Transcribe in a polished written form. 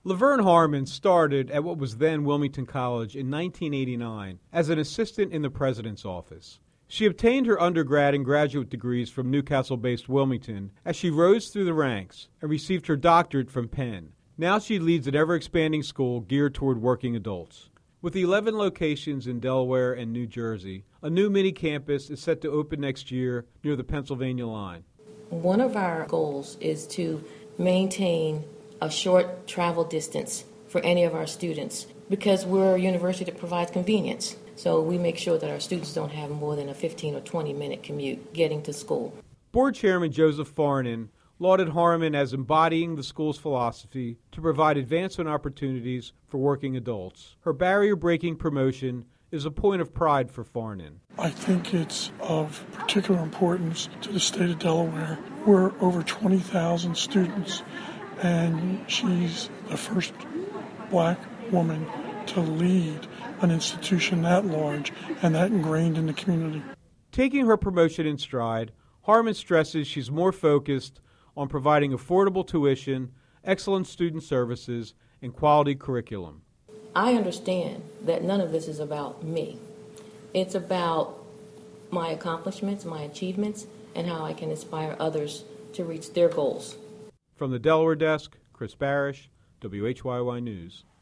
Laverne Harmon started at what was then Wilmington College in 1989 as an assistant in the president's office. She obtained her undergrad and graduate degrees from Newcastle-based Wilmington as she rose through the ranks and received her doctorate from Penn. Now she leads an ever-expanding school geared toward working adults. With 11 locations in Delaware and New Jersey, a new mini-campus is set to open next year near the Pennsylvania line. One of our goals is to maintain a short travel distance for any of our students because we're a university that provides convenience. So we make sure that our students don't have more than a 15 or 20-minute commute getting to school. Board Chairman Joseph Farnan lauded Harmon as embodying the school's philosophy to provide advancement opportunities for working adults. Her barrier-breaking promotion is a point of pride for Farnan. I think it's of particular importance to the state of Delaware. We're over 20,000 students, and she's the first black woman to lead an institution that large and that ingrained in the community. Taking her promotion in stride, Harmon stresses she's more focused on providing affordable tuition, excellent student services, and quality curriculum. I understand that none of this is about me. It's about my accomplishments, my achievements, and how I can inspire others to reach their goals. From the Delaware desk, Chris Barish, WHYY News.